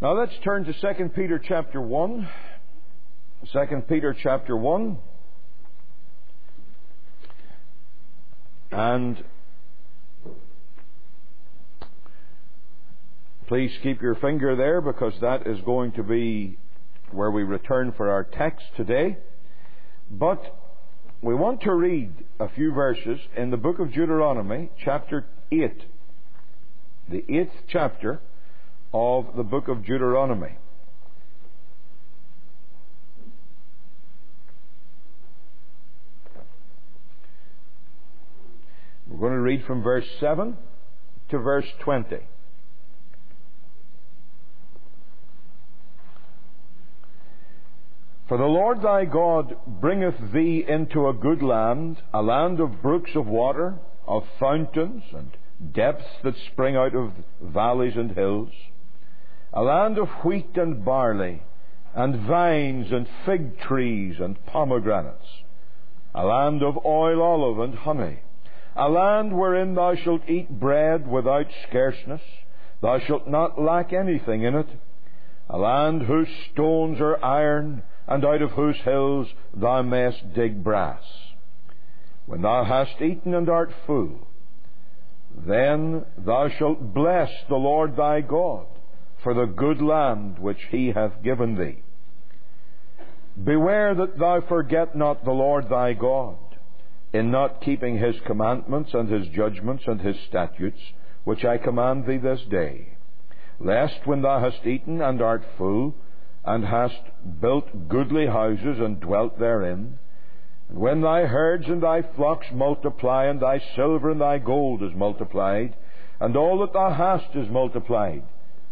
Now let's turn to 2 Peter chapter 1. 2 Peter chapter 1. And please keep your finger there, because that is going to be where we return for our text today. But we want to read a few verses in the book of Deuteronomy, chapter 8. The 8th chapter of the book of Deuteronomy. We're going to read from verse 7 to verse 20. For the Lord thy God bringeth thee into a good land, a land of brooks of water, of fountains and depths that spring out of valleys and hills, a land of wheat and barley, and vines and fig trees and pomegranates, a land of oil, olive, and honey, a land wherein thou shalt eat bread without scarceness, thou shalt not lack anything in it, a land whose stones are iron, and out of whose hills thou mayest dig brass. When thou hast eaten and art full, then thou shalt bless the Lord thy God for the good land which he hath given thee. Beware that thou forget not the Lord thy God, in not keeping his commandments and his judgments and his statutes, which I command thee this day, lest when thou hast eaten and art full, and hast built goodly houses and dwelt therein, and when thy herds and thy flocks multiply, and thy silver and thy gold is multiplied, and all that thou hast is multiplied,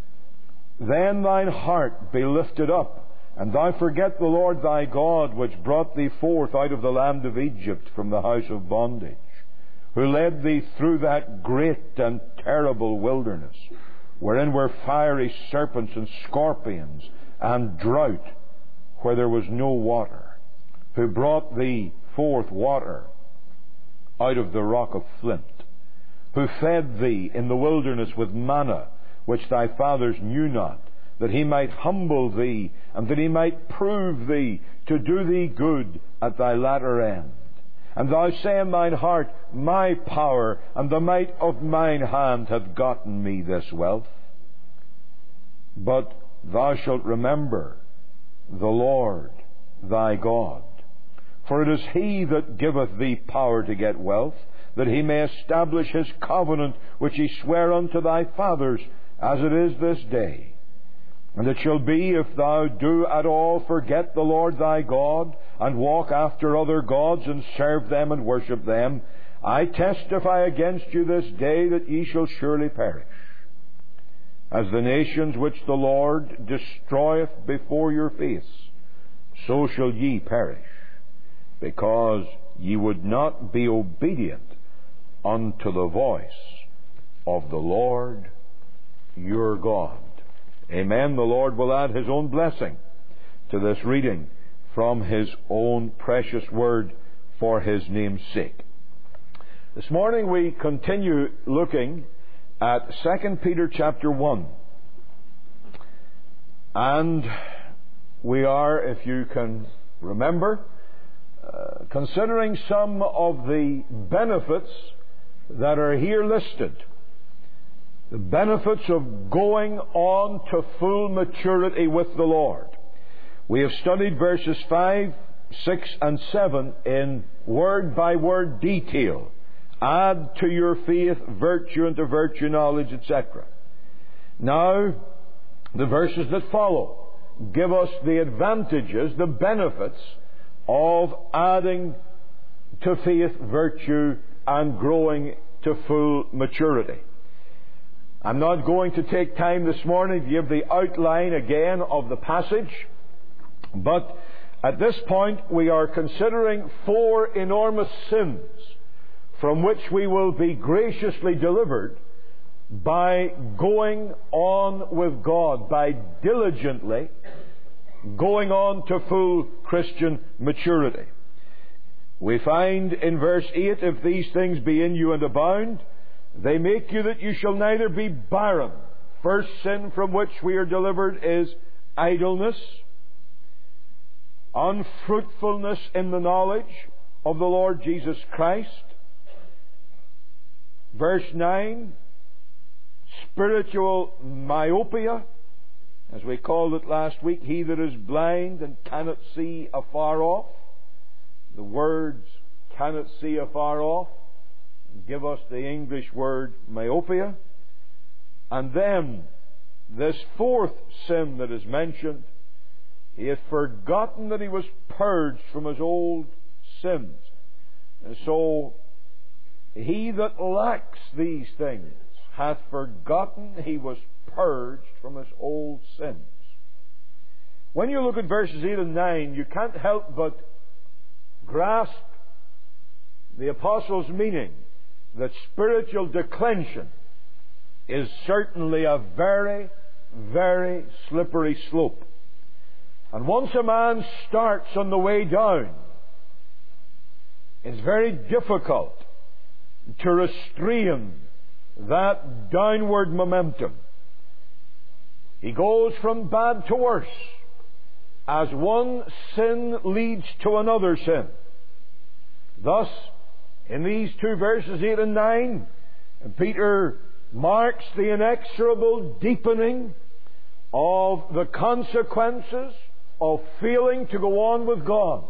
then thine heart be lifted up, and thou forget the Lord thy God, which brought thee forth out of the land of Egypt from the house of bondage, who led thee through that great and terrible wilderness, wherein were fiery serpents and scorpions, and drought where there was no water, who brought thee forth water out of the rock of flint, who fed thee in the wilderness with manna, which thy fathers knew not, that he might humble thee, and that he might prove thee, to do thee good at thy latter end. And thou say in thine heart, my power and the might of mine hand hath gotten me this wealth. But thou shalt remember the Lord thy God, for it is he that giveth thee power to get wealth, that he may establish his covenant which he sware unto thy fathers, as it is this day. And it shall be, if thou do at all forget the Lord thy God, and walk after other gods, and serve them and worship them, I testify against you this day that ye shall surely perish. As the nations which the Lord destroyeth before your face, so shall ye perish, because ye would not be obedient unto the voice of the Lord your God. Amen. The Lord will add his own blessing to this reading from his own precious word for his name's sake. This morning we continue looking at 2 Peter chapter 1. And we are, if you can remember, considering some of the benefits that are here listed. The benefits of going on to full maturity with the Lord. We have studied verses 5, 6, and 7 in word-by-word detail. Add to your faith virtue, and to virtue knowledge, etc. Now, the verses that follow give us the advantages, the benefits of adding to faith virtue and growing to full maturity. I'm not going to take time this morning to give the outline again of the passage, but at this point we are considering 4 enormous sins from which we will be graciously delivered by going on with God, by diligently going on to full Christian maturity. We find in verse 8, if these things be in you and abound, they make you that you shall neither be barren First sin from which we are delivered is idleness, unfruitfulness in the knowledge of the Lord Jesus Christ. Verse 9, spiritual myopia, as we called it last week, he that is blind and cannot see afar off. The words cannot see afar off give us the English word myopia. And then this fourth sin that is mentioned, he had forgotten that he was purged from his old sins. And so he that lacks these things hath forgotten he was purged from his old sins. When you look at verses 8 and 9, you can't help but grasp the Apostle's meaning that spiritual declension is certainly a very, very slippery slope. And once a man starts on the way down, it's very difficult to restrain that downward momentum. He goes from bad to worse as one sin leads to another sin. Thus, in these two verses 8 and 9, Peter marks the inexorable deepening of the consequences of failing to go on with God.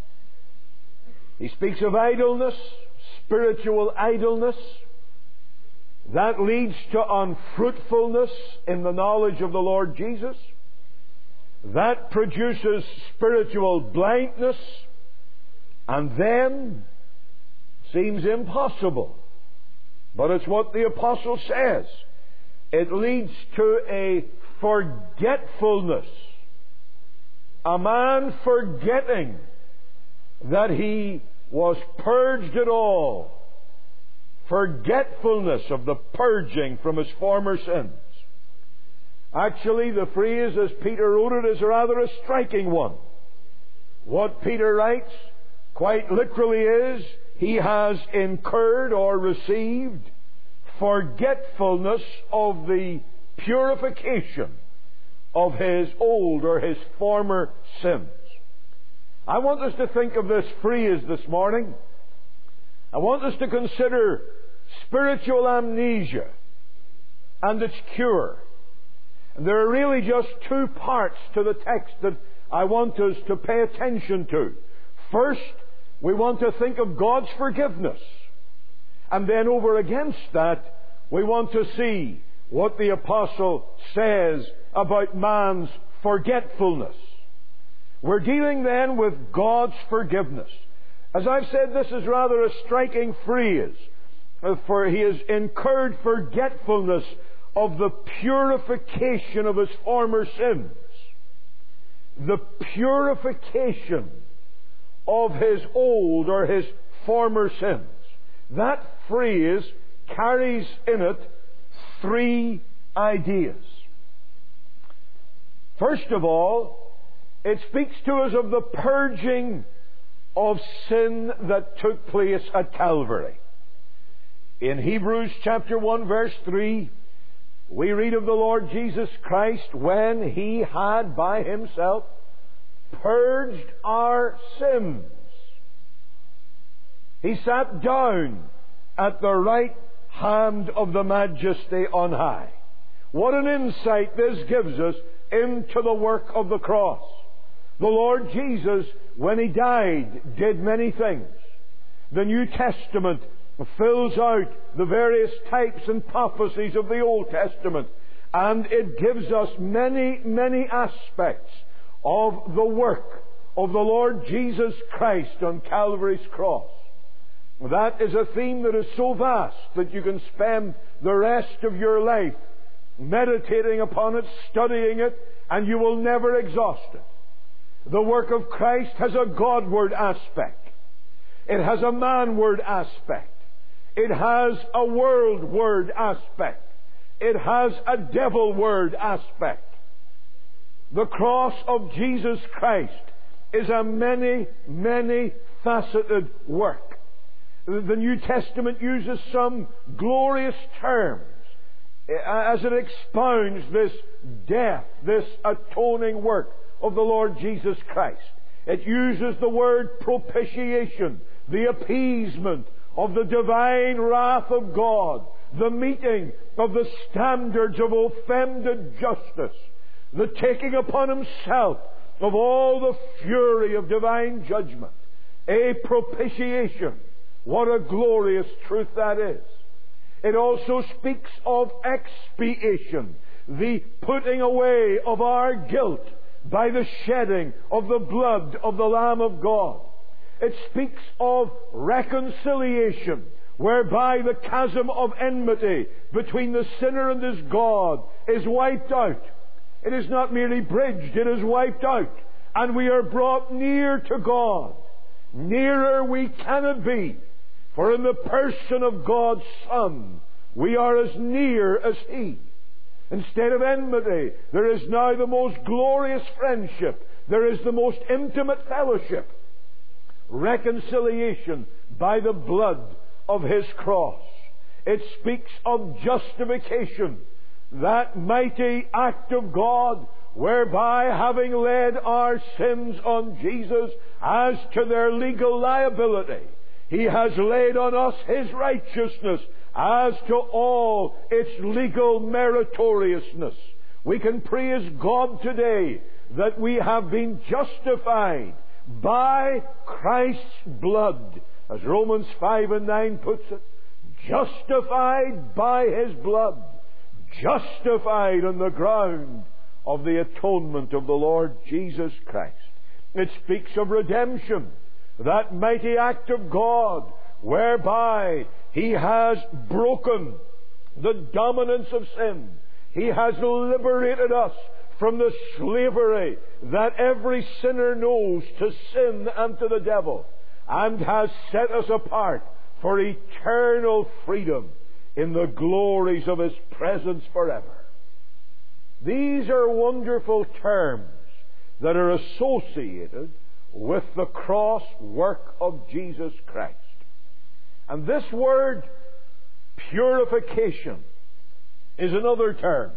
He speaks of idleness, spiritual idleness. That leads to unfruitfulness in the knowledge of the Lord Jesus. That produces spiritual blindness. And then, seems impossible, but it's what the Apostle says, it leads to a forgetfulness. A man forgetting that he was purged at all. Forgetfulness of the purging from his former sins. Actually, the phrase as Peter wrote it is rather a striking one. What Peter writes quite literally is, he has incurred or received forgetfulness of the purification of his old or his former sins. I want us to think of this phrase this morning. I want us to consider spiritual amnesia and its cure. And there are really just two parts to the text that I want us to pay attention to. First, we want to think of God's forgiveness. And then over against that, we want to see what the Apostle says about man's forgetfulness. We're dealing then with God's forgiveness. As I've said, this is rather a striking phrase, for he has incurred forgetfulness of the purification of his former sins. The purification of his old or his former sins. That phrase carries in it three ideas. First of all, it speaks to us of the purging of sin that took place at Calvary. In Hebrews chapter 1 verse 3, we read of the Lord Jesus Christ when He had by Himself purged our sins. He sat down at the right hand of the Majesty on high. What an insight this gives us into the work of the cross. The Lord Jesus, when He died, did many things. The New Testament fills out the various types and prophecies of the Old Testament, and it gives us many, many aspects of the work of the Lord Jesus Christ on Calvary's cross. That is a theme that is so vast that you can spend the rest of your life meditating upon it, studying it, and you will never exhaust it. The work of Christ has a Godward aspect. It has a manward aspect. It has a worldward aspect. It has a devilward aspect. The cross of Jesus Christ is a many, many faceted work. The New Testament uses some glorious terms as it expounds this death, this atoning work of the Lord Jesus Christ. It uses the word propitiation, the appeasement of the divine wrath of God, the meeting of the standards of offended justice, the taking upon Himself of all the fury of divine judgment. A propitiation. What a glorious truth that is. It also speaks of expiation, the putting away of our guilt by the shedding of the blood of the Lamb of God. It speaks of reconciliation, whereby the chasm of enmity between the sinner and his God is wiped out. It is not merely bridged, it is wiped out. And we are brought near to God. Nearer we cannot be. For in the person of God's Son, we are as near as He. Instead of enmity, there is now the most glorious friendship. There is the most intimate fellowship. Reconciliation by the blood of His cross. It speaks of justification, that mighty act of God, whereby, having laid our sins on Jesus as to their legal liability, He has laid on us His righteousness as to all its legal meritoriousness. We can praise God today that we have been justified by Christ's blood, as Romans 5 and 9 puts it. Justified by His blood. Justified on the ground of the atonement of the Lord Jesus Christ. It speaks of redemption, that mighty act of God, whereby He has broken the dominance of sin. He has liberated us from the slavery that every sinner knows to sin and to the devil, and has set us apart for eternal freedom in the glories of His presence forever. These are wonderful terms that are associated with the cross work of Jesus Christ. And this word, purification, is another term.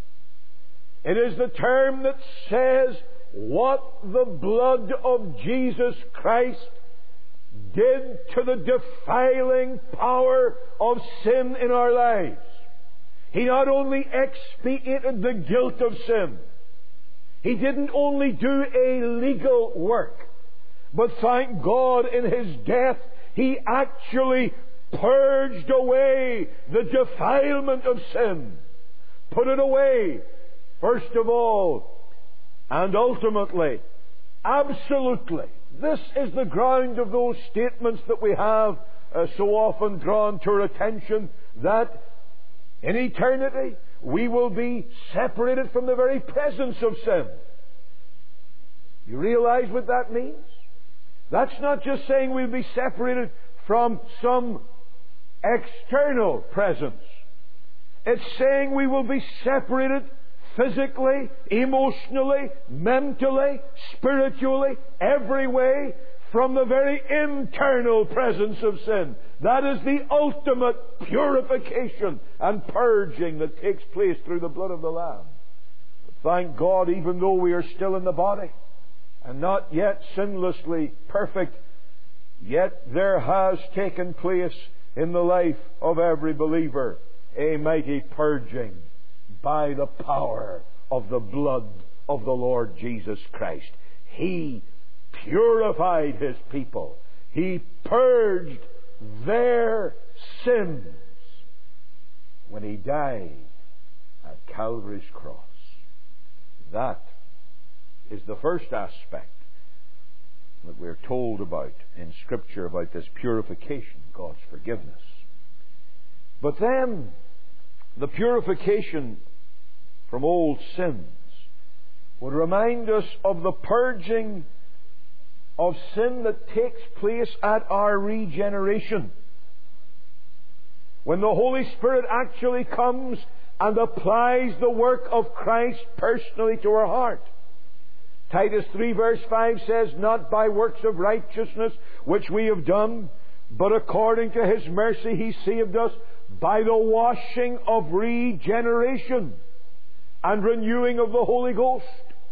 It is the term that says what the blood of Jesus Christ did to the defiling power of sin in our lives. He not only expiated the guilt of sin, He didn't only do a legal work, but thank God in His death, He actually purged away the defilement of sin. Put it away, first of all, and ultimately, absolutely. This is the ground of those statements that we have so often drawn to our attention, that in eternity we will be separated from the very presence of sin. You realize what that means? That's not just saying we'll be separated from some external presence. It's saying we will be separated physically, emotionally, mentally, spiritually, every way, from the very internal presence of sin. That is the ultimate purification and purging that takes place through the blood of the Lamb. But thank God, even though we are still in the body and not yet sinlessly perfect, yet there has taken place in the life of every believer a mighty purging by the power of the blood of the Lord Jesus Christ. He purified His people. He purged their sins when He died at Calvary's cross. That is the first aspect that we're told about in Scripture about this purification, God's forgiveness. But then, the purification from old sins would remind us of the purging of sin that takes place at our regeneration. When the Holy Spirit actually comes and applies the work of Christ personally to our heart. Titus 3 verse 5 says, "Not by works of righteousness which we have done, but according to His mercy He saved us by the washing of regeneration and renewing of the Holy Ghost.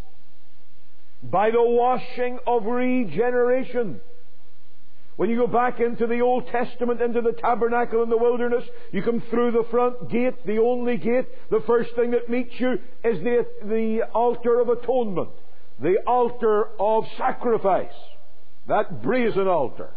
By the washing of regeneration. When you go back into the Old Testament, into the tabernacle in the wilderness, you come through the front gate, the only gate. The first thing that meets you is the altar of atonement, the altar of sacrifice, that brazen altar.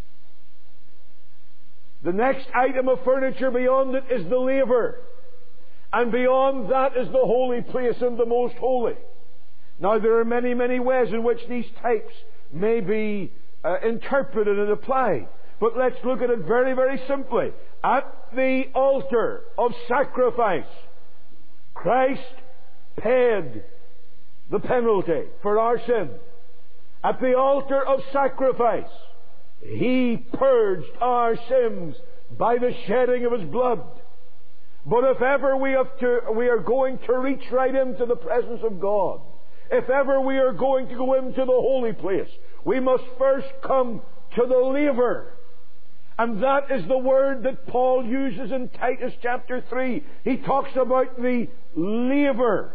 The next item of furniture beyond it is the laver. And beyond that is the holy place and the most holy. Now there are many, many ways in which these types may be interpreted and applied. But let's look at it very, very simply. At the altar of sacrifice, Christ paid the penalty for our sin. At the altar of sacrifice, He purged our sins by the shedding of His blood. But if ever we are going to reach right into the presence of God, if ever we are going to go into the holy place, we must first come to the laver. And that is the word that Paul uses in Titus chapter 3. He talks about the laver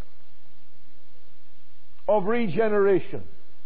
of regeneration.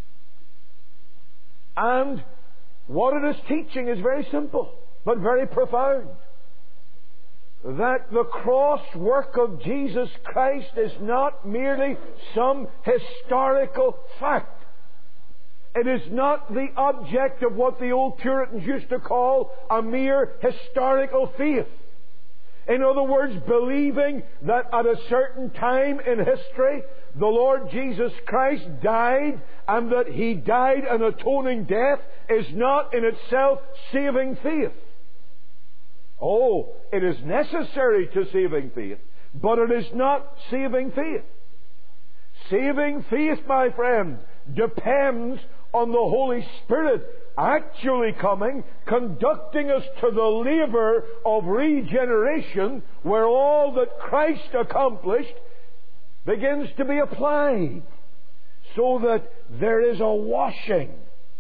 And what it is teaching is very simple, but very profound. That the cross work of Jesus Christ is not merely some historical fact. It is not the object of what the old Puritans used to call a mere historical faith. In other words, believing that at a certain time in history, the Lord Jesus Christ died, and that He died an atoning death is not in itself saving faith. Oh, it is necessary to saving faith, but it is not saving faith. Saving faith, my friend, depends on the Holy Spirit actually coming, conducting us to the laver of regeneration, where all that Christ accomplished begins to be applied, so that there is a washing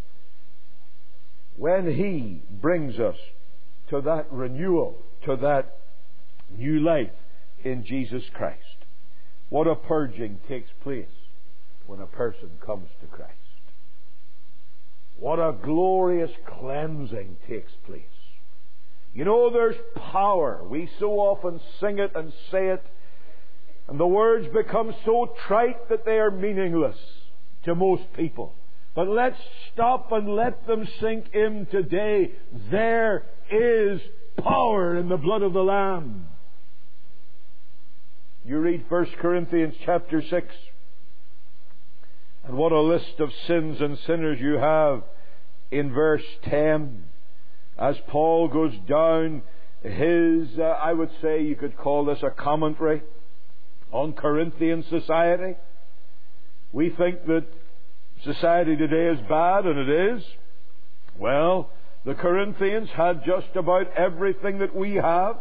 when He brings us to that renewal, to that new life in Jesus Christ. What a purging takes place when a person comes to Christ. What a glorious cleansing takes place. You know, there's power. We so often sing it and say it, and the words become so trite that they are meaningless to most people. But let's stop and let them sink in today. There is power in the blood of the Lamb. You read 1 Corinthians chapter 6, and what a list of sins and sinners you have in verse 10. As Paul goes down his, I would say you could call this a commentary on Corinthian society. We think that society today is bad, and it is. Well, the Corinthians had just about everything that we have.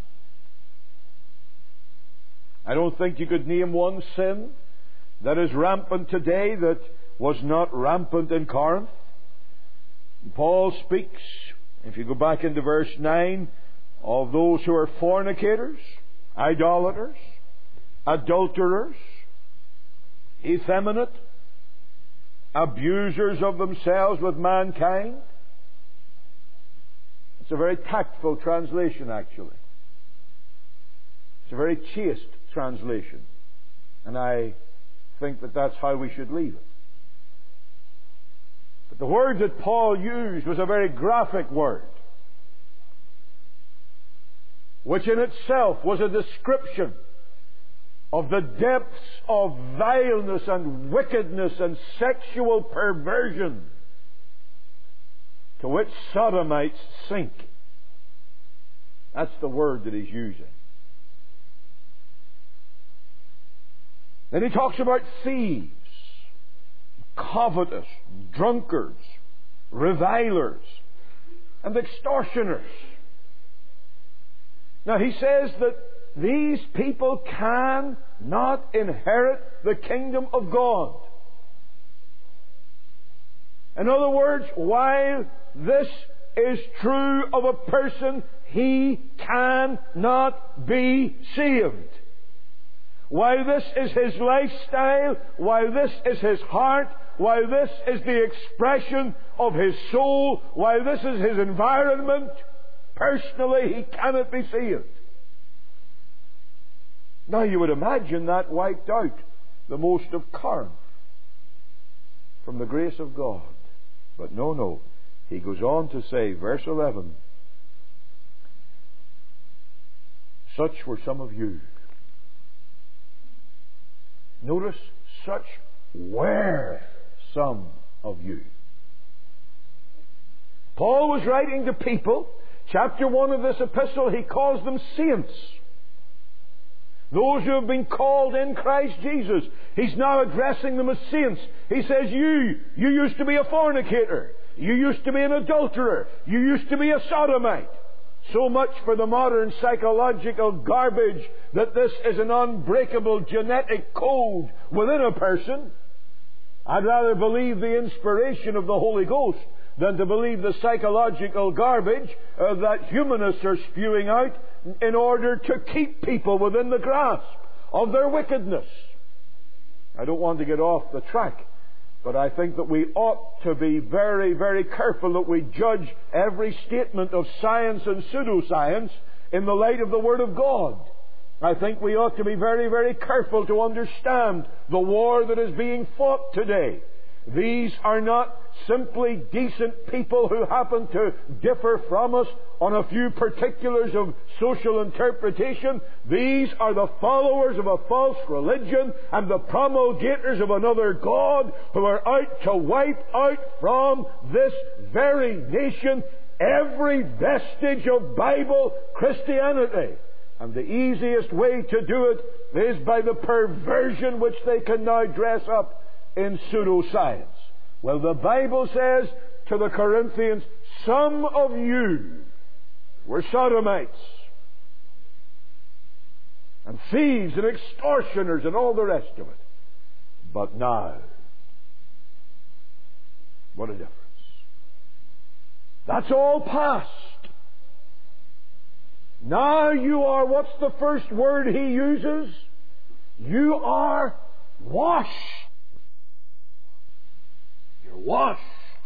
I don't think you could name one sin that is rampant today that was not rampant in Corinth. Paul speaks, if you go back into verse 9, of those who are fornicators, idolaters, adulterers, effeminate, abusers of themselves with mankind. It's a very tactful translation, actually. It's a very chaste translation. And I think that that's how we should leave it. But the word that Paul used was a very graphic word, which in itself was a description of the depths of vileness and wickedness and sexual perversion to which sodomites sink. That's the word that he's using. Then he talks about thieves, covetous, drunkards, revilers, and extortioners. Now he says that these people cannot inherit the kingdom of God. In other words, while this is true of a person, he cannot be saved. While this is his lifestyle, while this is his heart, while this is the expression of his soul, while this is his environment, personally he cannot be saved. Now you would imagine that wiped out the most of Corinth from the grace of God. But no. He goes on to say, verse 11, such were some of you. Notice, such were some of you. Paul was writing to people. Chapter 1 of this epistle, he calls them saints. Those who have been called in Christ Jesus. He's now addressing them as saints. He says, you used to be a fornicator. You used to be an adulterer. You used to be a sodomite. So much for the modern psychological garbage that this is an unbreakable genetic code within a person. I'd rather believe the inspiration of the Holy Ghost than to believe the psychological garbage that humanists are spewing out in order to keep people within the grasp of their wickedness. I don't want to get off the track, but I think that we ought to be very, very careful that we judge every statement of science and pseudoscience in the light of the Word of God. I think we ought to be very, very careful to understand the war that is being fought today. These are not simply decent people who happen to differ from us on a few particulars of social interpretation. These are the followers of a false religion and the promulgators of another God who are out to wipe out from this very nation every vestige of Bible Christianity. And the easiest way to do it is by the perversion which they can now dress up in pseudoscience. Well, the Bible says to the Corinthians, some of you were sodomites and thieves and extortioners and all the rest of it. But now, what a difference. That's all past. Now you are, what's the first word he uses? You are washed. You're washed.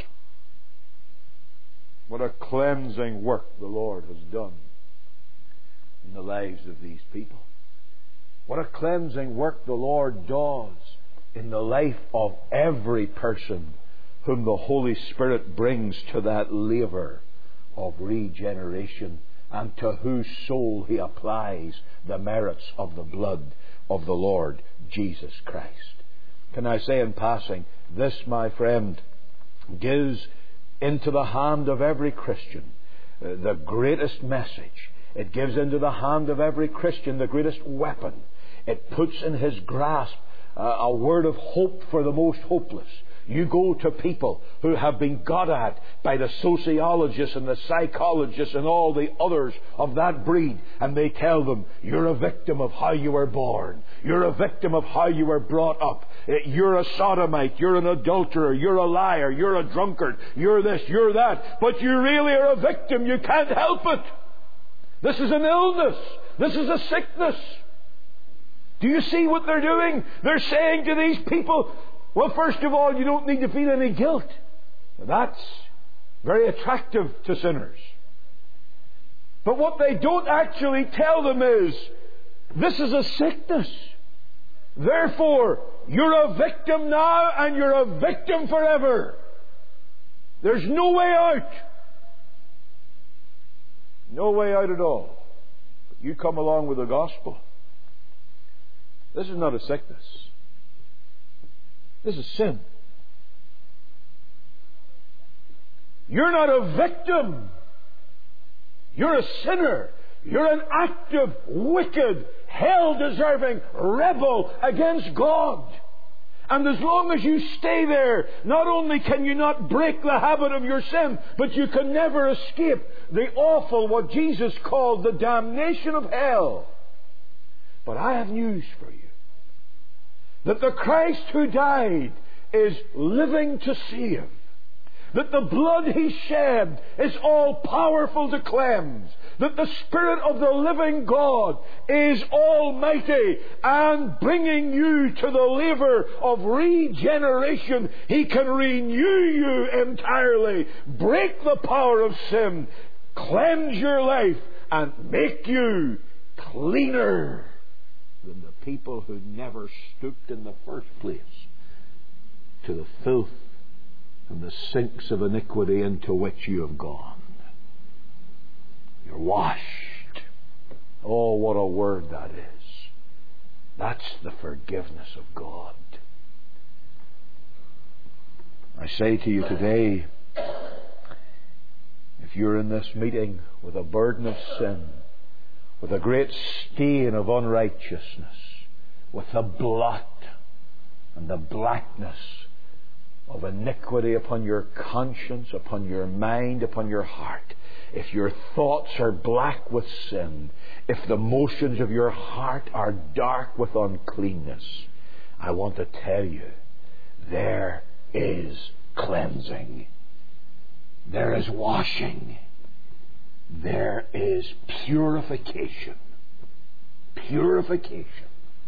What a cleansing work the Lord has done in the lives of these people. What a cleansing work the Lord does in the life of every person whom the Holy Spirit brings to that laver of regeneration, and to whose soul He applies the merits of the blood of the Lord Jesus Christ. Can I say in passing, this, my friend, gives into the hand of every Christian the greatest message. It gives into the hand of every Christian the greatest weapon. It puts in his grasp a word of hope for the most hopeless. You go to people who have been got at by the sociologists and the psychologists and all the others of that breed, and they tell them, you're a victim of how you were born. You're a victim of how you were brought up. You're a sodomite. You're an adulterer. You're a liar. You're a drunkard. You're this. You're that. But you really are a victim. You can't help it. This is an illness. This is a sickness. Do you see what they're doing? They're saying to these people, well, first of all, you don't need to feel any guilt. That's very attractive to sinners. But what they don't actually tell them is, this is a sickness. Therefore, you're a victim now and you're a victim forever. There's no way out. No way out at all. But you come along with the gospel. This is not a sickness. This is sin. You're not a victim. You're a sinner. You're an active, wicked, hell-deserving rebel against God. And as long as you stay there, not only can you not break the habit of your sin, but you can never escape the awful, what Jesus called the damnation of hell. But I have news for you. That the Christ who died is living to save. that the blood He shed is all powerful to cleanse, that the Spirit of the living God is almighty and bringing you to the laver of regeneration. He can renew you entirely, break the power of sin, cleanse your life, and make you cleaner than the people who never stooped in the first place to the filth and the sinks of iniquity into which you have gone. You're washed. Oh, what a word that is. That's the forgiveness of God. I say to you today, if you're in this meeting with a burden of sin, with a great stain of unrighteousness, with the blot and the blackness of iniquity upon your conscience, upon your mind, upon your heart, if your thoughts are black with sin, if the motions of your heart are dark with uncleanness, I want to tell you, there is cleansing. There is washing. There is purification. Purification.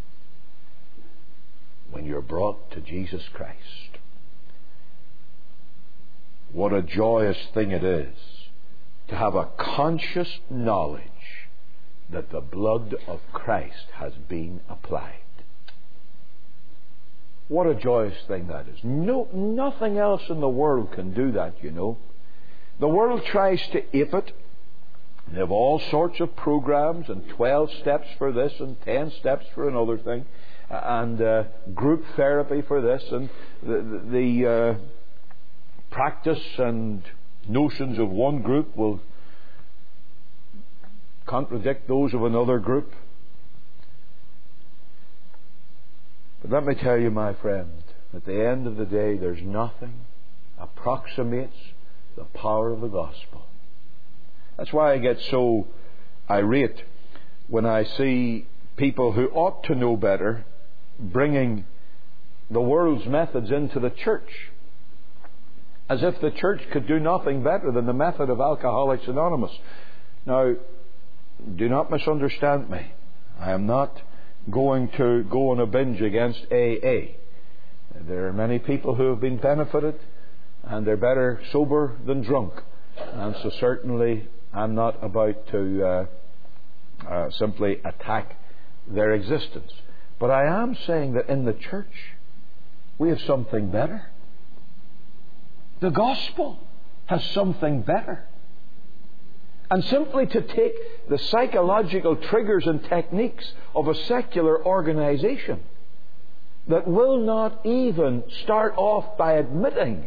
When you're brought to Jesus Christ. What a joyous thing it is to have a conscious knowledge that the blood of Christ has been applied. What a joyous thing that is. No, nothing else in the world can do that, you know. The world tries to ape it. They have all sorts of programs, and 12 steps for this and 10 steps for another thing, and group therapy for this, and the practice and notions of one group will contradict those of another group. But let me tell you, my friend, at the end of the day, there's nothing approximates the power of the gospel. That's why I get so irate when I see people who ought to know better bringing the world's methods into the church, as if the church could do nothing better than the method of Alcoholics Anonymous. Now, do not misunderstand me. I am not going to go on a binge against AA. There are many people who have been benefited, and they're better sober than drunk. And so certainly I'm not about to simply attack their existence. But I am saying that in the church we have something better. The gospel has something better. And simply to take the psychological triggers and techniques of a secular organization that will not even start off by admitting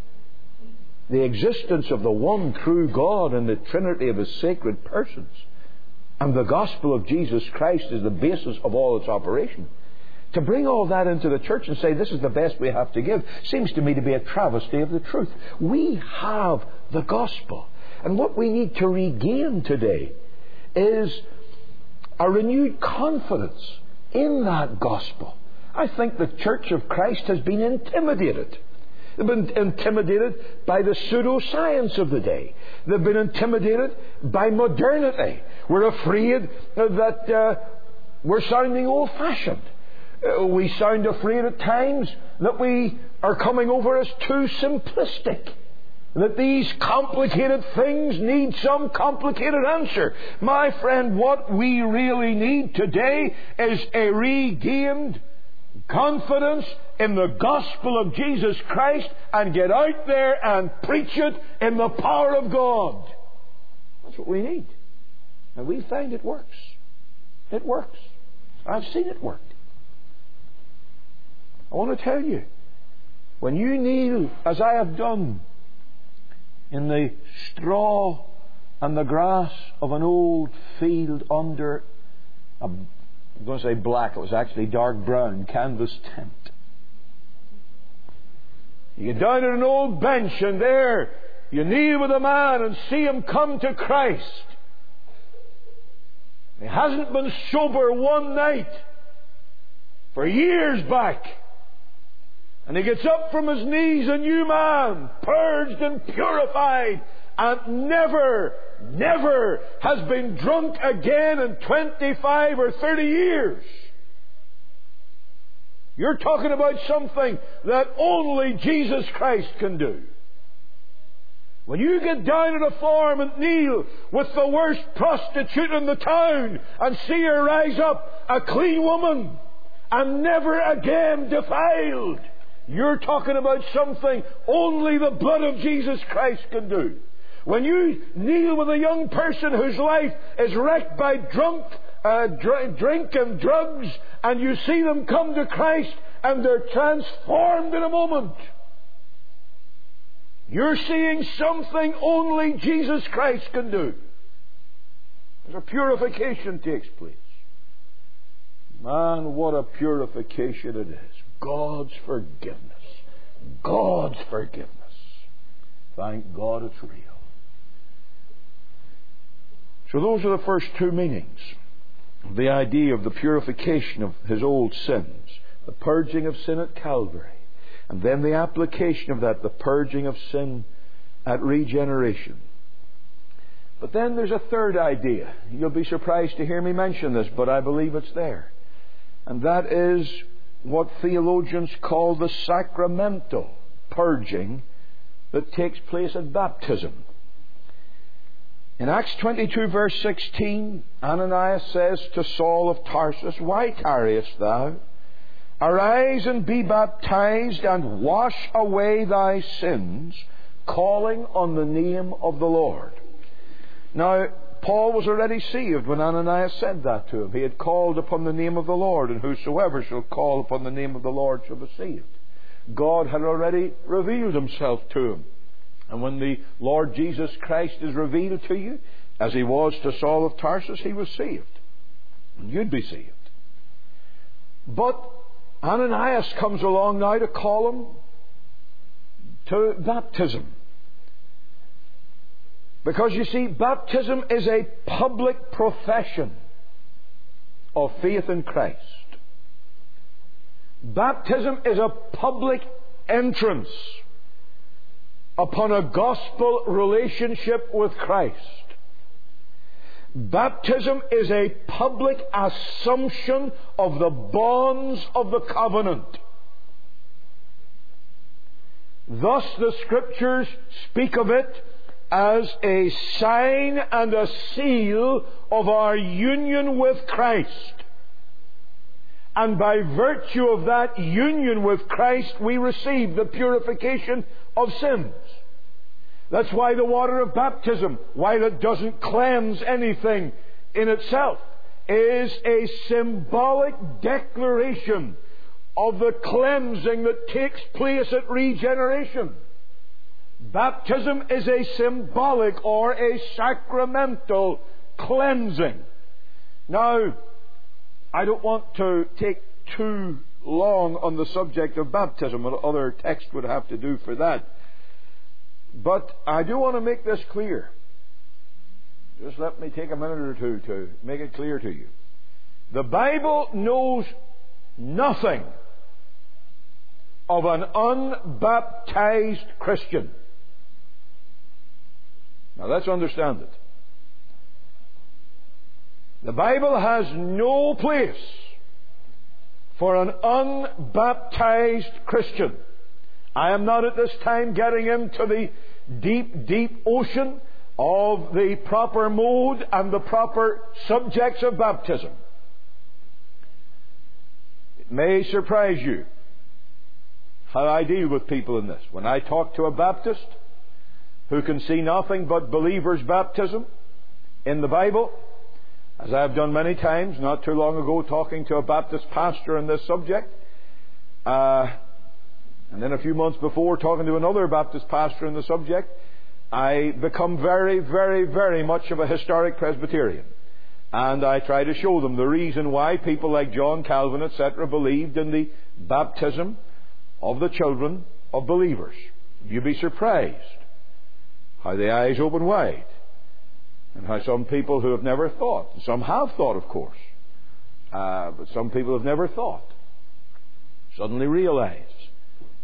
the existence of the one true God and the Trinity of His sacred persons, and the gospel of Jesus Christ is the basis of all its operation, to bring all that into the church and say this is the best we have to give, seems to me to be a travesty of the truth. We have the gospel. And what we need to regain today is a renewed confidence in that gospel. I think the Church of Christ has been intimidated. They've been intimidated by the pseudoscience of the day. They've been intimidated by modernity. We're afraid that we're sounding old-fashioned. We sound afraid at times that we are coming over as too simplistic, that these complicated things need some complicated answer. My friend, what we really need today is a regained confidence in the gospel of Jesus Christ, and get out there and preach it in the power of God. That's what we need. And we find it works. It works. I've seen it work. I want to tell you, when you kneel, as I have done, in the straw and the grass of an old field under I'm going to say black, it was actually dark brown canvas tent. You get down at an old bench, and there you kneel with a man and see him come to Christ. He hasn't been sober one night for years back. And he gets up from his knees a new man, purged and purified, and never has been drunk again in 25 or 30 years. You're talking about something that only Jesus Christ can do. When you get down at a farm and kneel with the worst prostitute in the town and see her rise up, a clean woman, and never again defiled, you're talking about something only the blood of Jesus Christ can do. When you kneel with a young person whose life is wrecked by drink and drugs, and you see them come to Christ and they're transformed in a moment, you're seeing something only Jesus Christ can do. There's a purification takes place. Man, what a purification it is. God's forgiveness. God's forgiveness. Thank God it's real. So those are the first two meanings. The idea of the purification of his old sins, the purging of sin at Calvary, and then the application of that, the purging of sin at regeneration. But then there's a third idea. You'll be surprised to hear me mention this, but I believe it's there. And that is what theologians call the sacramental purging that takes place at baptism. In Acts 22 verse 16, Ananias says to Saul of Tarsus, "Why tarriest thou? Arise and be baptized and wash away thy sins, calling on the name of the Lord." Now, Paul was already saved when Ananias said that to him. He had called upon the name of the Lord, and whosoever shall call upon the name of the Lord shall be saved. God had already revealed himself to him. And when the Lord Jesus Christ is revealed to you, as he was to Saul of Tarsus, he was saved. And you'd be saved. But Ananias comes along now to call him to baptism. Because you see, baptism is a public profession of faith in Christ. Baptism is a public entrance upon a gospel relationship with Christ. Baptism is a public assumption of the bonds of the covenant. Thus the Scriptures speak of it as a sign and a seal of our union with Christ. And by virtue of that union with Christ, we receive the purification of sins. That's why the water of baptism, while it doesn't cleanse anything in itself, is a symbolic declaration of the cleansing that takes place at regeneration. Baptism is a symbolic or a sacramental cleansing. Now, I don't want to take too long on the subject of baptism. What other text would have to do for that? But I do want to make this clear. Just let me take a minute or two to make it clear to you. The Bible knows nothing of an unbaptized Christian. Now let's understand it. The Bible has no place for an unbaptized Christian. I am not at this time getting into the deep, deep ocean of the proper mode and the proper subjects of baptism. It may surprise you how I deal with people in this. When I talk to a Baptist who can see nothing but believers' baptism in the Bible, as I have done many times, not too long ago, talking to a Baptist pastor on this subject, and then a few months before talking to another Baptist pastor on the subject, I become very, very, very much of a historic Presbyterian. And I try to show them the reason why people like John Calvin, etc., believed in the baptism of the children of believers. You'd be surprised how the eyes open wide, and how some people who have never thought, some have thought, of course, but some people have never thought, suddenly realize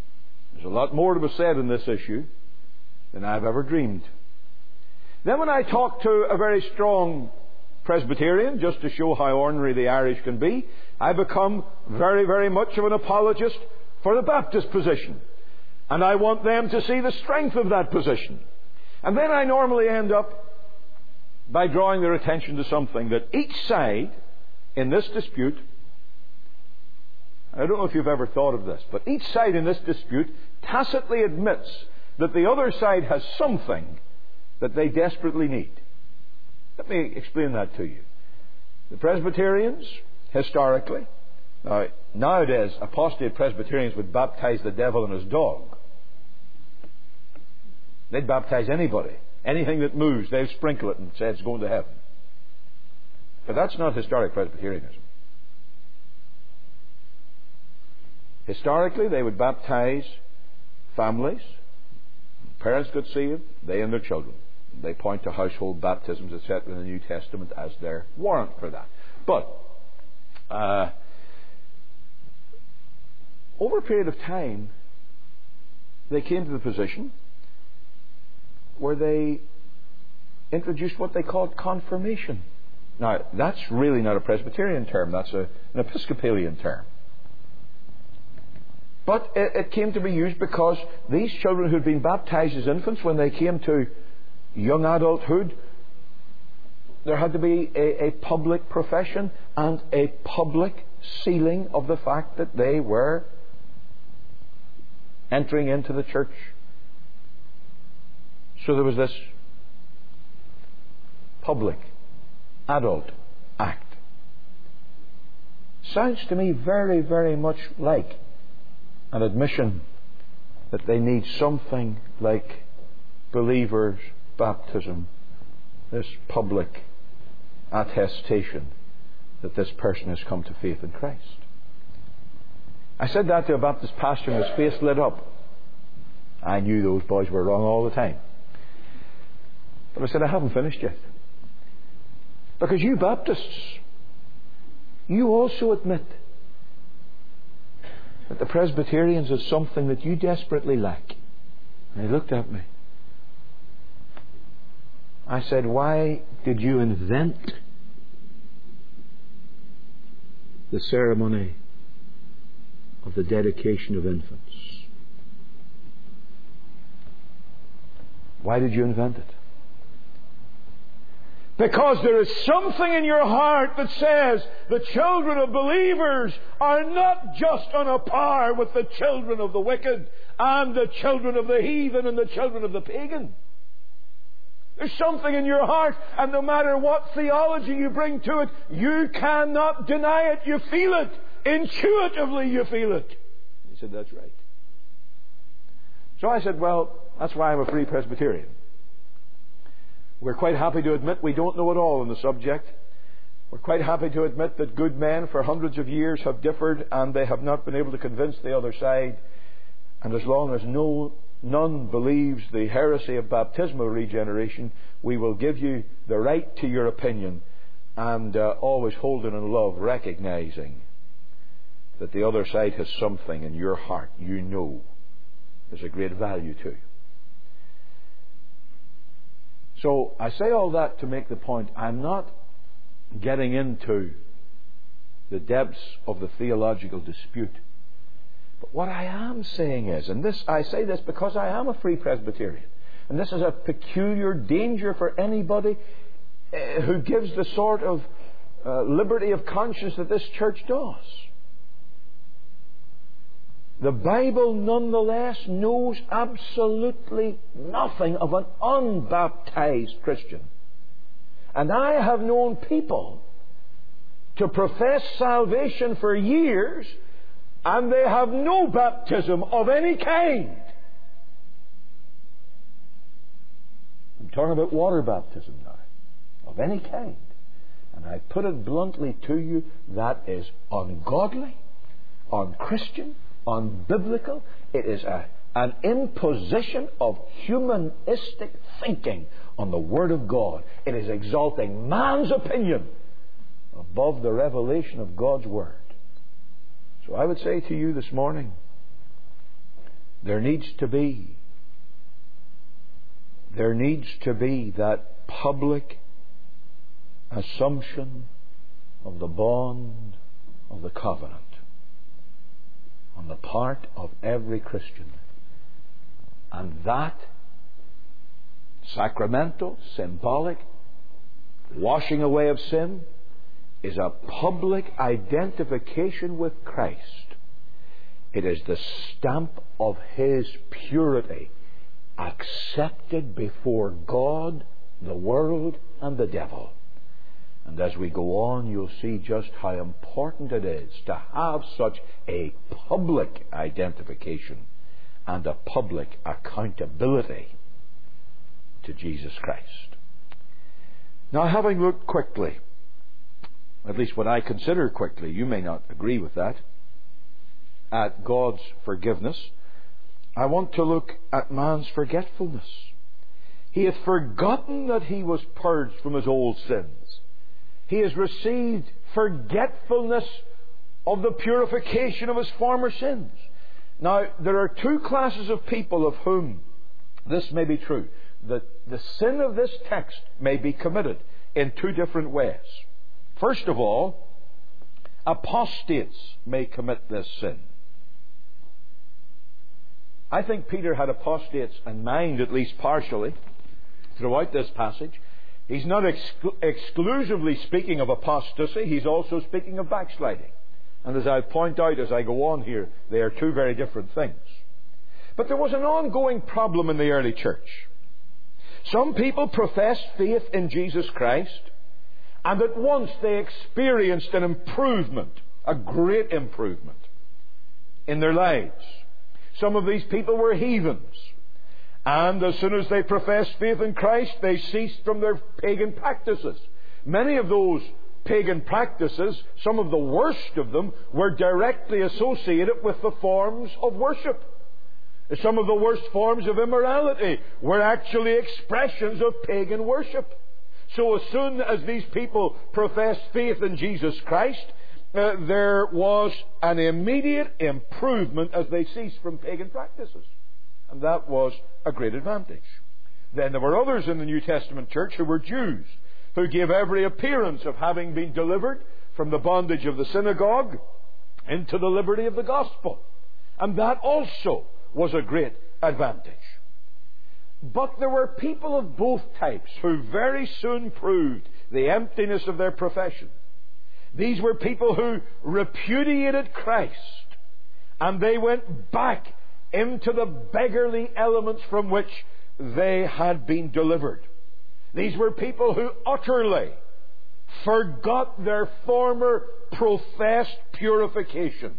There's a lot more to be said on this issue than I've ever dreamed. Then when I talk to a very strong Presbyterian, just to show how ordinary the Irish can be, I become very, very much of an apologist for the Baptist position. And I want them to see the strength of that position. And then I normally end up by drawing their attention to something that each side in this dispute, I don't know if you've ever thought of this, but each side in this dispute tacitly admits that the other side has something that they desperately need. Let me explain that to you. The Presbyterians, historically, nowadays apostate Presbyterians would baptize the devil and his dog. They'd baptize anybody. Anything that moves, they'll sprinkle it and say it's going to heaven. But that's not historic Presbyterianism. Historically, they would baptize families. Parents got saved, they and their children. They point to household baptisms, etc., in the New Testament as their warrant for that. But over a period of time, they came to the position where they introduced what they called confirmation. Now, that's really not a Presbyterian term, that's an Episcopalian term. But it came to be used because these children who'd been baptized as infants, when they came to young adulthood, there had to be a public profession and a public sealing of the fact that they were entering into the church. So there was this public adult act. Sounds to me very, very much like an admission that they need something like believers' baptism, this public attestation that this person has come to faith in Christ. I said that to a Baptist pastor and his face lit up. I knew those boys were wrong all the time. But I said, I haven't finished yet. Because you Baptists, you also admit that the Presbyterians is something that you desperately lack. And he looked at me. I said, why did you invent the ceremony of the dedication of infants? Why did you invent it? Because there is something in your heart that says the children of believers are not just on a par with the children of the wicked and the children of the heathen and the children of the pagan. There's something in your heart, and no matter what theology you bring to it, you cannot deny it. You feel it. Intuitively you feel it. He said, that's right. So I said, well, that's why I'm a Free Presbyterian. We're quite happy to admit we don't know it all on the subject. We're quite happy to admit that good men for hundreds of years have differed and they have not been able to convince the other side. And as long as none believes the heresy of baptismal regeneration, we will give you the right to your opinion, and always hold it in love, recognizing that the other side has something in your heart you know there's a great value to. So I say all that to make the point, I'm not getting into the depths of the theological dispute. But what I am saying is, and I say this because I am a Free Presbyterian, and this is a peculiar danger for anybody who gives the sort of liberty of conscience that this church does. The Bible nonetheless knows absolutely nothing of an unbaptized Christian. And I have known people to profess salvation for years, and they have no baptism of any kind. I'm talking about water baptism now, of any kind. And I put it bluntly to you, that is ungodly, unchristian, unbiblical. It is an imposition of humanistic thinking on the Word of God. It is exalting man's opinion above the revelation of God's Word. So I would say to you this morning, There needs to be that public assumption of the bond of the covenant on the part of every Christian. And that sacramental, symbolic washing away of sin is a public identification with Christ. It is the stamp of His purity, accepted before God, the world, and the devil. And as we go on, you'll see just how important it is to have such a public identification and a public accountability to Jesus Christ. Now, having looked quickly, at least what I consider quickly, you may not agree with that, at God's forgiveness, I want to look at man's forgetfulness. He hath forgotten that he was purged from his old sins. He has received forgetfulness of the purification of his former sins. Now, there are two classes of people of whom this may be true. That the sin of this text may be committed in two different ways. First of all, apostates may commit this sin. I think Peter had apostates in mind, at least partially, throughout this passage. He's not exclusively speaking of apostasy, he's also speaking of backsliding. And as I point out as I go on here, they are two very different things. But there was an ongoing problem in the early church. Some people professed faith in Jesus Christ, and at once they experienced an improvement, a great improvement in their lives. Some of these people were heathens, and as soon as they professed faith in Christ, they ceased from their pagan practices. Many of those pagan practices, some of the worst of them, were directly associated with the forms of worship. Some of the worst forms of immorality were actually expressions of pagan worship. So as soon as these people professed faith in Jesus Christ, there was an immediate improvement as they ceased from pagan practices. And that was a great advantage. Then there were others in the New Testament church who were Jews, who gave every appearance of having been delivered from the bondage of the synagogue into the liberty of the gospel. And that also was a great advantage. But there were people of both types who very soon proved the emptiness of their profession. These were people who repudiated Christ, and they went back into the beggarly elements from which they had been delivered. These were people who utterly forgot their former professed purification.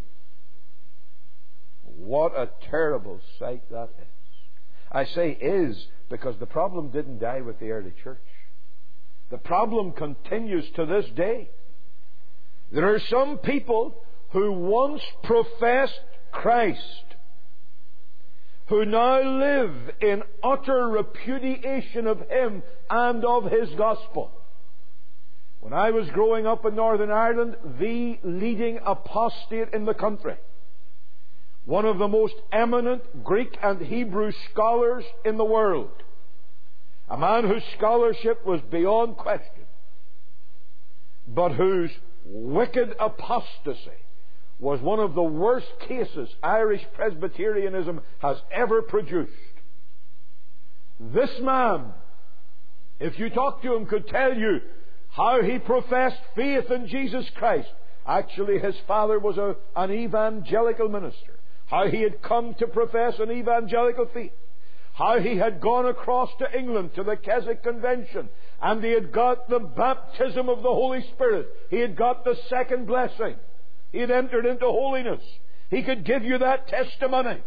What a terrible sight that is. I say is because the problem didn't die with the early church. The problem continues to this day. There are some people who once professed Christ, who now live in utter repudiation of Him and of His gospel. When I was growing up in Northern Ireland, the leading apostate in the country, one of the most eminent Greek and Hebrew scholars in the world, a man whose scholarship was beyond question, but whose wicked apostasy was one of the worst cases Irish Presbyterianism has ever produced. This man, if you talk to him, could tell you how he professed faith in Jesus Christ. Actually, his father was an evangelical minister. How he had come to profess an evangelical faith. How he had gone across to England to the Keswick Convention, and he had got the baptism of the Holy Spirit. He had got the second blessing. He had entered into holiness. He could give you that testimony.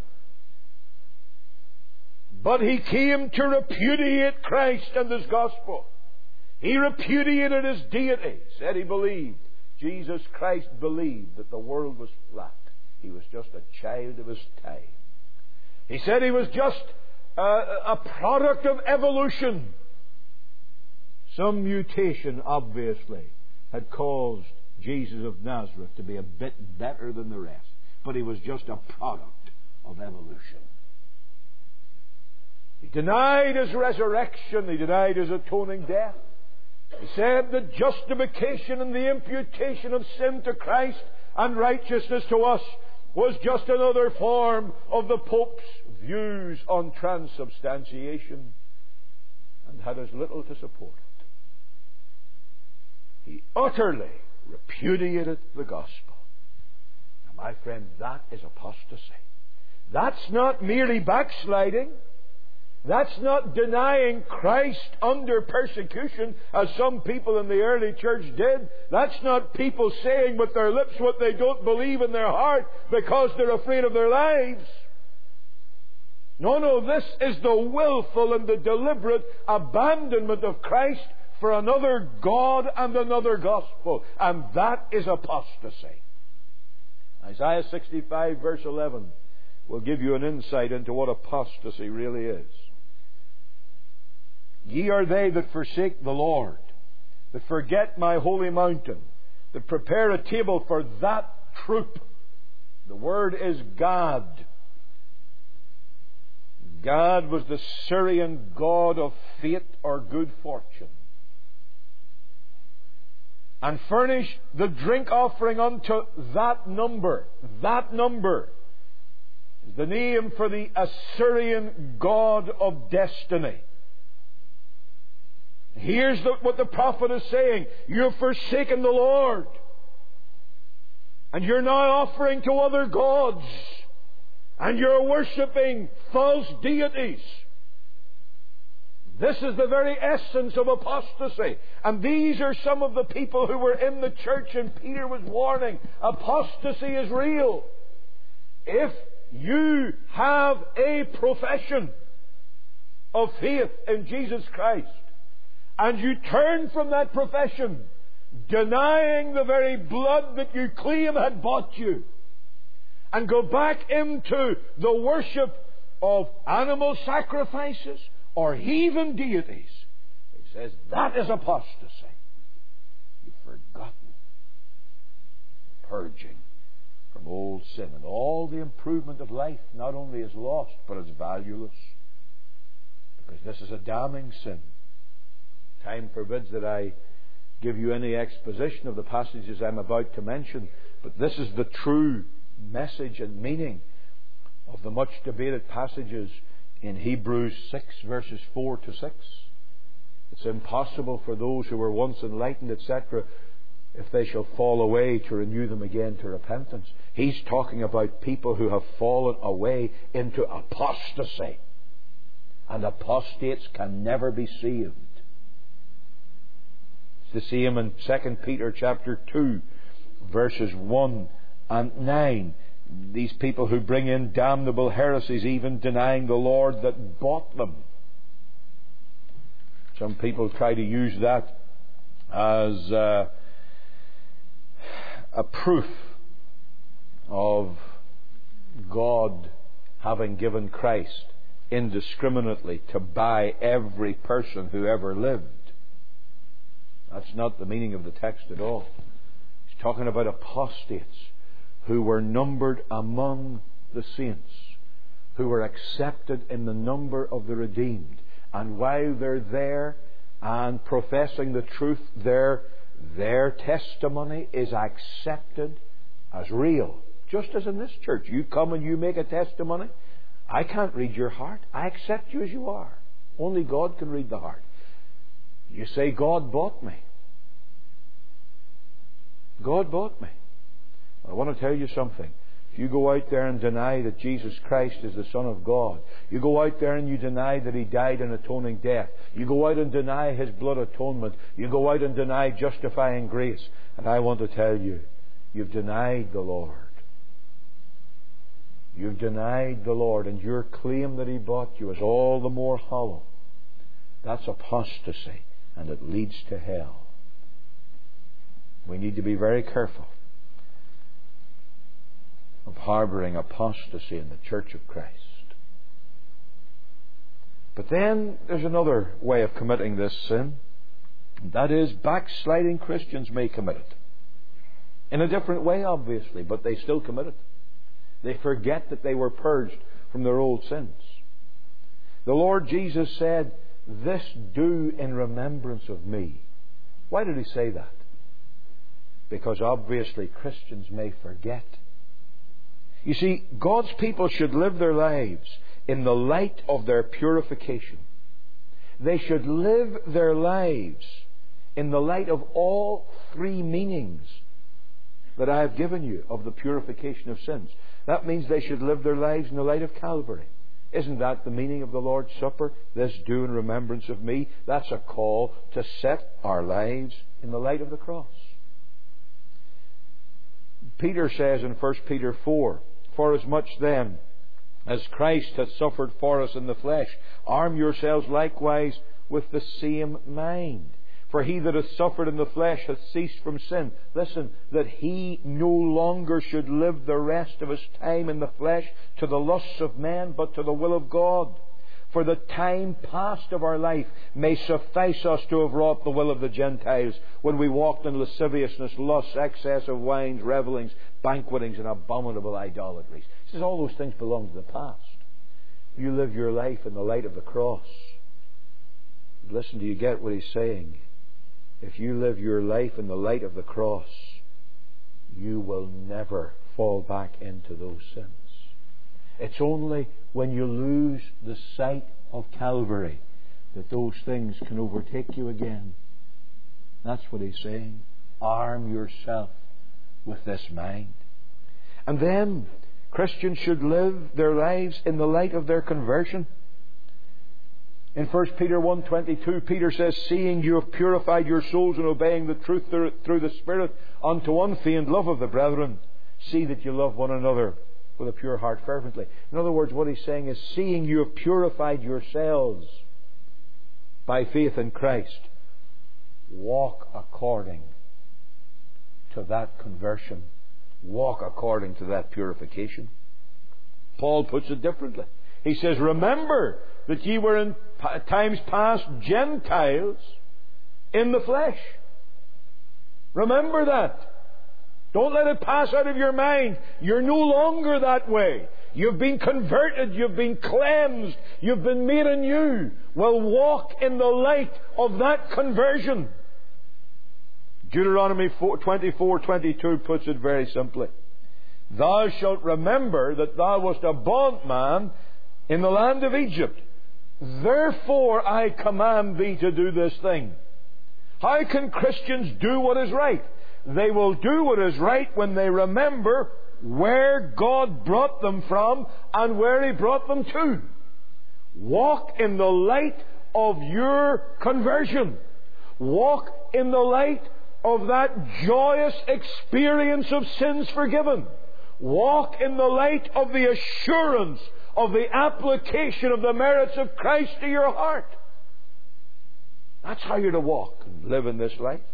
But he came to repudiate Christ and His gospel. He repudiated His deity. Said he believed. Jesus Christ believed that the world was flat. He was just a child of his time. He said he was just a product of evolution. Some mutation, obviously, had caused Jesus of Nazareth to be a bit better than the rest. But he was just a product of evolution. He denied His resurrection. He denied His atoning death. He said that justification and the imputation of sin to Christ and righteousness to us was just another form of the Pope's views on transubstantiation, and had as little to support it. He utterly repudiated the gospel. Now, my friend, that is apostasy. That's not merely backsliding. That's not denying Christ under persecution, as some people in the early church did. That's not people saying with their lips what they don't believe in their heart because they're afraid of their lives. No, this is the willful and the deliberate abandonment of Christ for another God and another gospel. And that is apostasy. Isaiah 65 verse 11 will give you an insight into what apostasy really is. Ye are they that forsake the Lord, that forget my holy mountain, that prepare a table for that troop. The word is Gad. Gad was the Syrian god of fate or good fortune. And furnish the drink offering unto that number. That number is the name for the Assyrian god of destiny. Here's what the prophet is saying. You've forsaken the Lord. And you're now offering to other gods. And you're worshipping false deities. This is the very essence of apostasy. And these are some of the people who were in the church, and Peter was warning. Apostasy is real. If you have a profession of faith in Jesus Christ, and you turn from that profession, denying the very blood that you claim had bought you, and go back into the worship of animal sacrifices or heathen deities, he says that is apostasy. You've forgotten the purging from old sin, and all the improvement of life not only is lost, but it's valueless, because this is a damning sin. Time forbids that I give you any exposition of the passages I'm about to mention, but this is the true message and meaning of the much debated passages in Hebrews 6 verses 4 to 6. It's impossible for those who were once enlightened, etc., if they shall fall away, to renew them again to repentance. He's talking about people who have fallen away into apostasy, and apostates can never be saved. The same in 2 Peter chapter 2 verses 1 and 9. These people who bring in damnable heresies, even denying the Lord that bought them. Some people try to use that as a proof of God having given Christ indiscriminately to buy every person who ever lived. That's not the meaning of the text at all. He's talking about apostates who were numbered among the saints, who were accepted in the number of the redeemed. And while they're there and professing the truth, their testimony is accepted as real. Just as in this church, you come and you make a testimony. I can't read your heart. I accept you as you are. Only God can read the heart. You say, God bought me. God bought me. I want to tell you something. If you go out there and deny that Jesus Christ is the Son of God, you go out there and you deny that He died an atoning death, you go out and deny His blood atonement, you go out and deny justifying grace, and I want to tell you, you've denied the Lord. You've denied the Lord, and your claim that He bought you is all the more hollow. That's apostasy, and it leads to hell. We need to be very careful of harbouring apostasy in the Church of Christ. But then there's another way of committing this sin. And that is, backsliding Christians may commit it. In a different way, obviously, but they still commit it. They forget that they were purged from their old sins. The Lord Jesus said, "This do in remembrance of me." Why did He say that? Because obviously Christians may forget. You see, God's people should live their lives in the light of their purification. They should live their lives in the light of all three meanings that I have given you of the purification of sins. That means they should live their lives in the light of Calvary. Isn't that the meaning of the Lord's Supper? This do in remembrance of me. That's a call to set our lives in the light of the cross. Peter says in 1 Peter 4, "Forasmuch then as Christ hath suffered for us in the flesh, arm yourselves likewise with the same mind. For he that hath suffered in the flesh hath ceased from sin." Listen, that he no longer should live the rest of his time in the flesh to the lusts of men, but to the will of God. For the time past of our life may suffice us to have wrought the will of the Gentiles, when we walked in lasciviousness, lusts, excess of wines, revellings, banquetings, and abominable idolatries. He says all those things belong to the past. You live your life in the light of the cross. Listen, do you get what he's saying? If you live your life in the light of the cross, you will never fall back into those sins. It's only when you lose the sight of Calvary that those things can overtake you again. That's what he's saying. Arm yourself with this mind. And then Christians should live their lives in the light of their conversion. In 1 Peter 1:22, Peter says, "Seeing you have purified your souls in obeying the truth through the Spirit unto unfeigned love of the brethren, see that you love one another with a pure heart fervently." In other words, what he's saying is, seeing you have purified yourselves by faith in Christ, walk according to that conversion. Walk according to that purification. Paul puts it differently. He says, "Remember that ye were in times past Gentiles in the flesh." Remember that. Don't let it pass out of your mind. You're no longer that way. You've been converted. You've been cleansed. You've been made anew. Well, walk in the light of that conversion. Deuteronomy 24:22 puts it very simply. "Thou shalt remember that thou wast a bondman in the land of Egypt. Therefore I command thee to do this thing." How can Christians do what is right? They will do what is right when they remember where God brought them from and where He brought them to. Walk in the light of your conversion. Walk in the light of that joyous experience of sins forgiven. Walk in the light of the assurance of the application of the merits of Christ to your heart. That's how you're to walk and live in this life.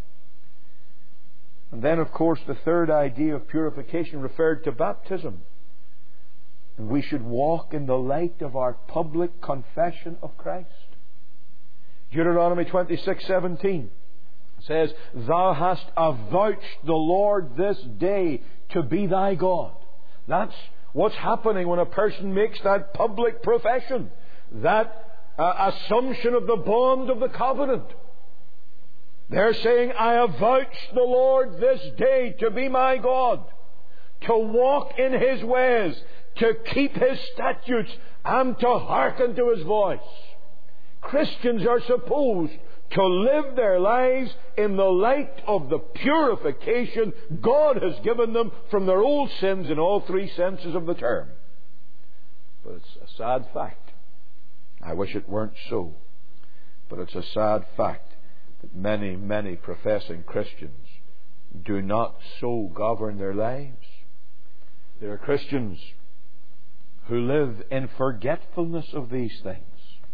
And then, of course, the third idea of purification referred to baptism. And we should walk in the light of our public confession of Christ. Deuteronomy 26:17 says, "Thou hast avouched the Lord this day to be thy God." That's what's happening when a person makes that public profession, that assumption of the bond of the covenant. They're saying, "I avouch the Lord this day to be my God, to walk in His ways, to keep His statutes, and to hearken to His voice." Christians are supposed to live their lives in the light of the purification God has given them from their old sins in all three senses of the term. But it's a sad fact. I wish it weren't so. But it's a sad fact that many, many professing Christians do not so govern their lives. There are Christians who live in forgetfulness of these things.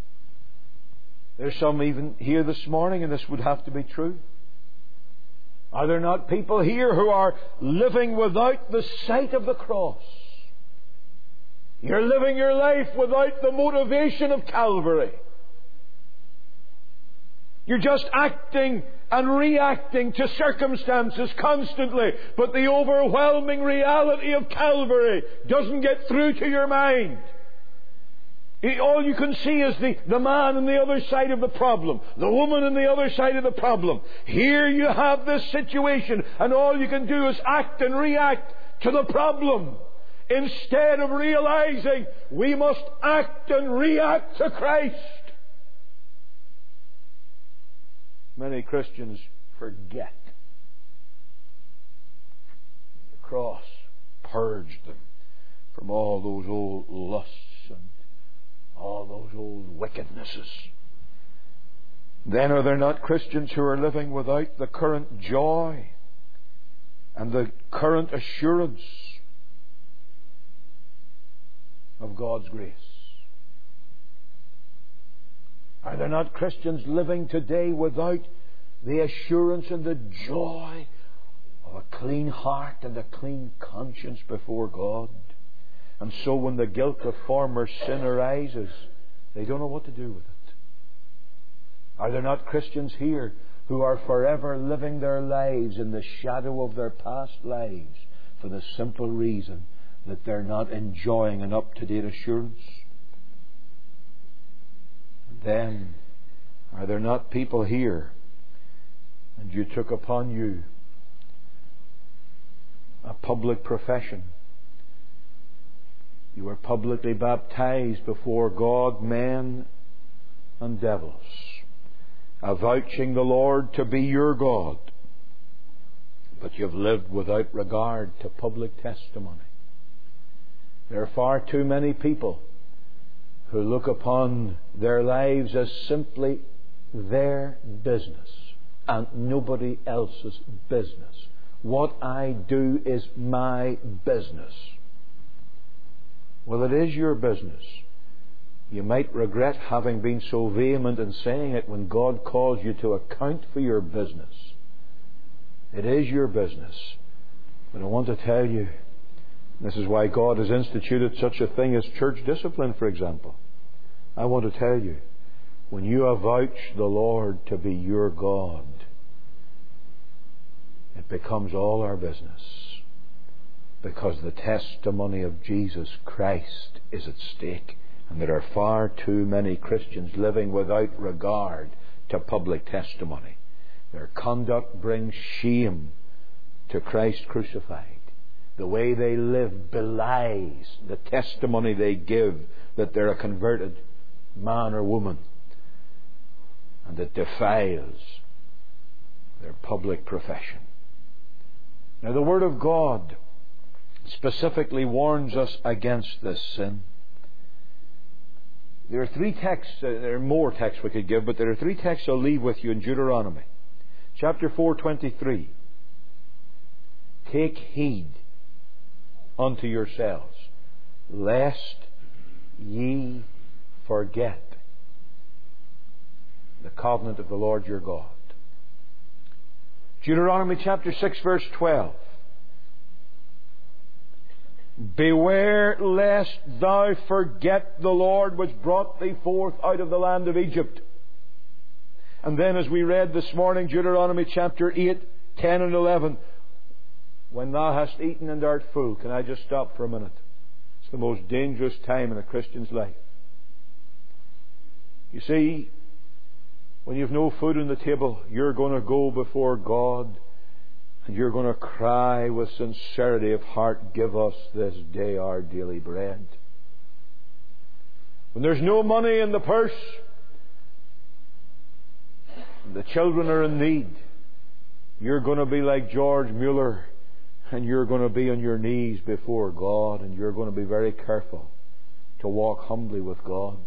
There's some even here this morning, and this would have to be true. Are there not people here who are living without the sight of the cross? You're living your life without the motivation of Calvary. You're just acting and reacting to circumstances constantly, but the overwhelming reality of Calvary doesn't get through to your mind. All you can see is the man on the other side of the problem, the woman on the other side of the problem. Here you have this situation, and all you can do is act and react to the problem, instead of realizing we must act and react to Christ. Many Christians forget. The cross purged them from all those old lusts and all those old wickednesses. Then are there not Christians who are living without the current joy and the current assurance of God's grace? Are there not Christians living today without the assurance and the joy of a clean heart and a clean conscience before God? And so when the guilt of former sin arises, they don't know what to do with it. Are there not Christians here who are forever living their lives in the shadow of their past lives for the simple reason that they're not enjoying an up-to-date assurance? And then, are there not people here, and you took upon you a public profession? You were publicly baptized before God, men and devils, avouching the Lord to be your God, but you've lived without regard to public testimony. There are far too many people who look upon their lives as simply their business and nobody else's business. What I do is my business. Well, it is your business. You might regret having been so vehement in saying it when God calls you to account for your business. It is your business. But I want to tell you, this is why God has instituted such a thing as church discipline, for example. I want to tell you, when you avouch the Lord to be your God, it becomes all our business. Because the testimony of Jesus Christ is at stake. And there are far too many Christians living without regard to public testimony. Their conduct brings shame to Christ crucified. The way they live belies the testimony they give that they're a converted man or woman. And it defiles their public profession. Now, the Word of God specifically warns us against this sin. There are three texts, there are more texts we could give, but there are three texts I'll leave with you in Deuteronomy. Chapter 4:23. Take heed unto yourselves, lest ye forget the covenant of the Lord your God. Deuteronomy chapter 6 verse 12. Beware lest thou forget the Lord which brought thee forth out of the land of Egypt. And then, as we read this morning, Deuteronomy chapter 8, 10 and 11. When thou hast eaten and art full. Can I just stop for a minute? It's the most dangerous time in a Christian's life. You see, when you've no food on the table, you're going to go before God and you're going to cry with sincerity of heart, give us this day our daily bread. When there's no money in the purse, and the children are in need, you're going to be like George Mueller, and you're going to be on your knees before God, and you're going to be very careful to walk humbly with God.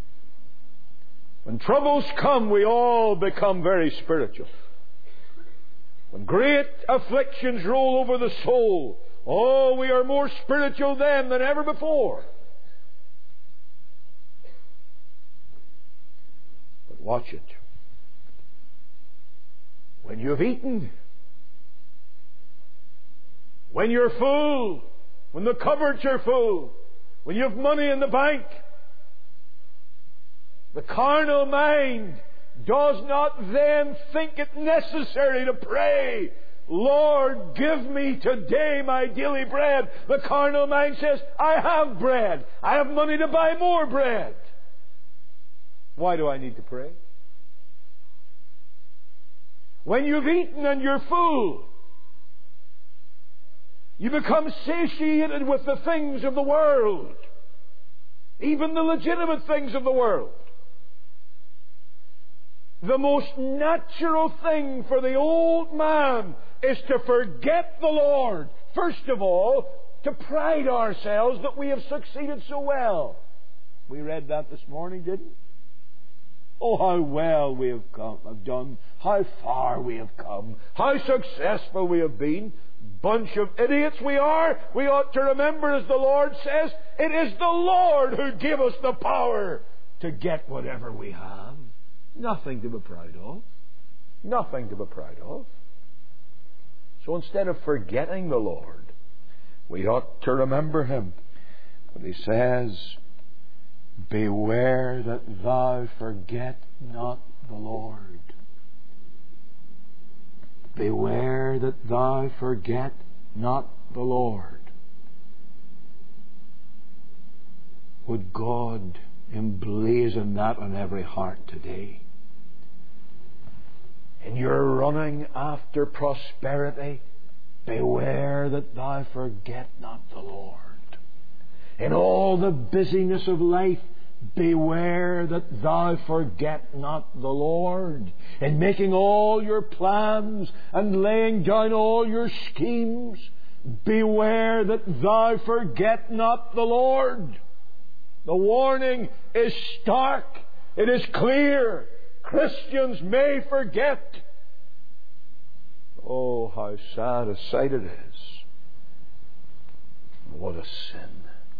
When troubles come, we all become very spiritual. When great afflictions roll over the soul, oh, we are more spiritual then than ever before. But watch it. When you've eaten, when you're full, when the cupboards are full, when you have money in the bank, the carnal mind does not then think it necessary to pray, Lord, give me today my daily bread. The carnal mind says, I have bread. I have money to buy more bread. Why do I need to pray? When you've eaten and you're full, you become satiated with the things of the world, even the legitimate things of the world. The most natural thing for the old man is to forget the Lord. First of all, to pride ourselves that we have succeeded so well. We read that this morning, didn't we? Oh, how well we have done. How far we have come. How successful we have been. Bunch of idiots we are. We ought to remember, as the Lord says, it is the Lord who gave us the power to get whatever we have. Nothing to be proud of. Nothing to be proud of. So instead of forgetting the Lord, we ought to remember Him. But He says, beware that thou forget not the Lord. Beware that thou forget not the Lord. Would God emblazon that on every heart today? In your running after prosperity, beware that thou forget not the Lord. In all the busyness of life, beware that thou forget not the Lord. In making all your plans and laying down all your schemes, beware that thou forget not the Lord. The warning is stark. It is clear. Christians may forget. Oh, how sad a sight it is. What a sin.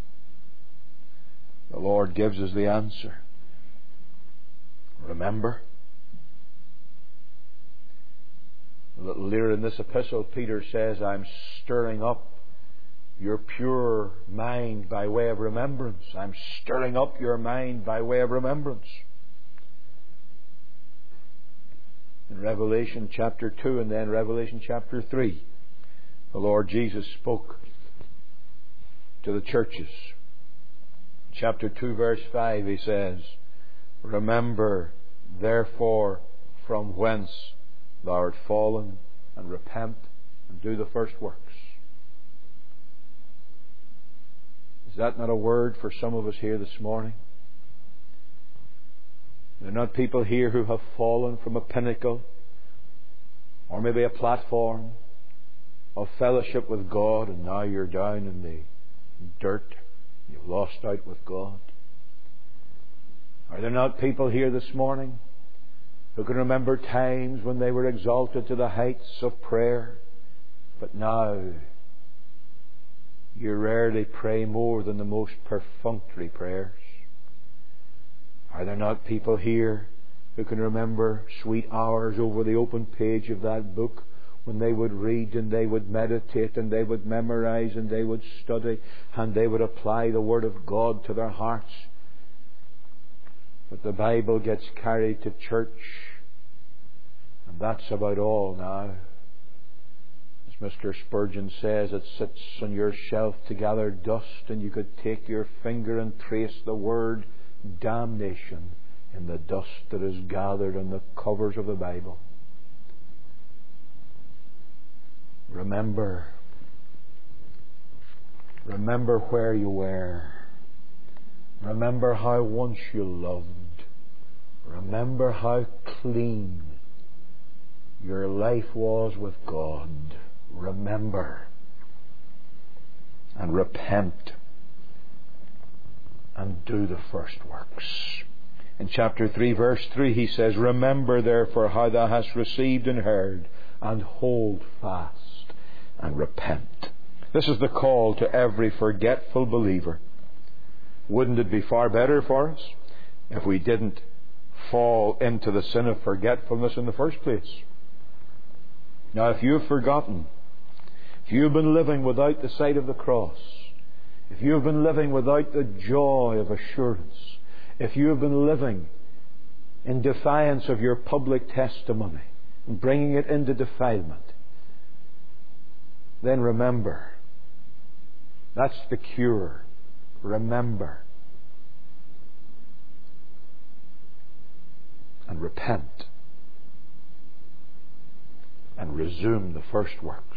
The Lord gives us the answer. Remember. A little later in this epistle, Peter says, I'm stirring up your pure mind by way of remembrance. I'm stirring up your mind by way of remembrance. In Revelation chapter 2 and then Revelation chapter 3, the Lord Jesus spoke to the churches. Chapter 2 verse 5, He says, remember therefore from whence thou art fallen, and repent and do the first works. Is that not a word for some of us here this morning? There are not people here who have fallen from a pinnacle or maybe a platform of fellowship with God, and now you're down in the dirt. You've lost out with God. Are there not people here this morning who can remember times when they were exalted to the heights of prayer, but now you rarely pray more than the most perfunctory prayers? Are there not people here who can remember sweet hours over the open page of that book when they would read and they would meditate and they would memorize and they would study and they would apply the Word of God to their hearts? But the Bible gets carried to church, and that's about all now. As Mr. Spurgeon says, it sits on your shelf to gather dust, and you could take your finger and trace the word damnation in the dust that is gathered on the covers of the Bible. Remember where you were. Remember how once you loved. Remember how clean your life was with God. Remember and repent and do the first works. In chapter 3 verse 3 he says, remember therefore how thou hast received and heard, and hold fast and repent. This is the call to every forgetful believer. Wouldn't it be far better for us if we didn't fall into the sin of forgetfulness in the first place? Now, if you've forgotten, if you've been living without the sight of the cross, if you have been living without the joy of assurance, if you have been living in defiance of your public testimony and bringing it into defilement, then remember. That's the cure. Remember. And repent. And resume the first works.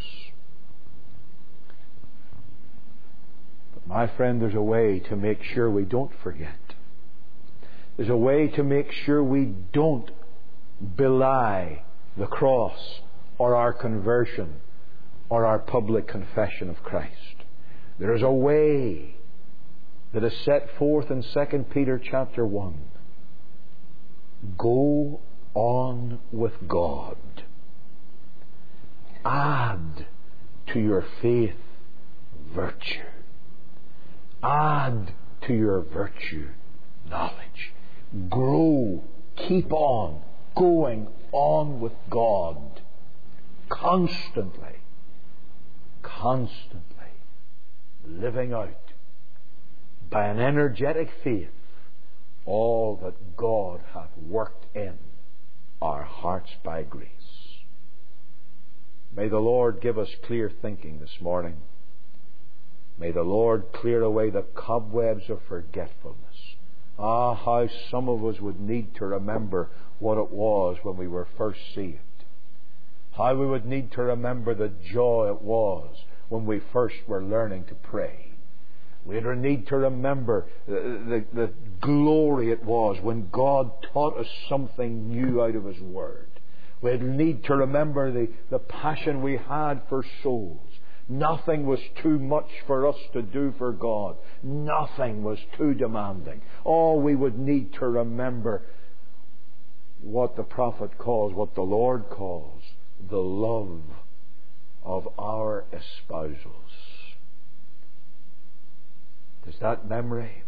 But my friend, there's a way to make sure we don't forget. There's a way to make sure we don't belie the cross or our conversion or our public confession of Christ. There is a way that is set forth in 2 Peter chapter 1. Go on with God. Add to your faith virtue. Add to your virtue knowledge. Grow. Keep on going on with God. Constantly living out by an energetic faith all that God hath worked in our hearts by grace. May the Lord give us clear thinking this morning. May the Lord clear away the cobwebs of forgetfulness. Ah, how some of us would need to remember what it was when we were first saved. How we would need to remember the joy it was when we first were learning to pray. We'd need to remember the glory it was when God taught us something new out of His Word. We'd need to remember the passion we had for souls. Nothing was too much for us to do for God. Nothing was too demanding. Oh, we would need to remember what the prophet calls, what the Lord calls, the love of our espousals. Does that memory,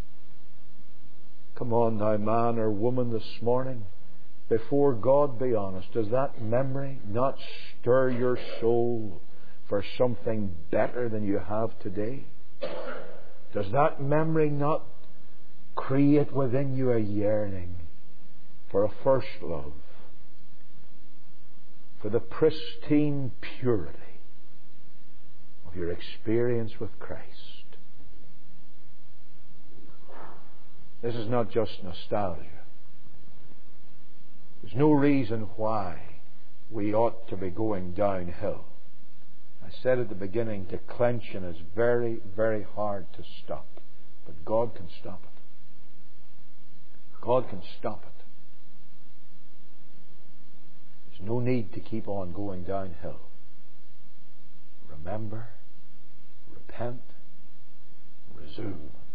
come on now, man or woman, this morning, before God, be honest, does that memory not stir your soul for something better than you have today? Does that memory not create within you a yearning for a first love, for the pristine purity of your experience with Christ? This is not just nostalgia. There's no reason why we ought to be going downhill. I said at the beginning, declension is very, very hard to stop. But God can stop it. God can stop it. There's no need to keep on going downhill. Remember, repent, resume.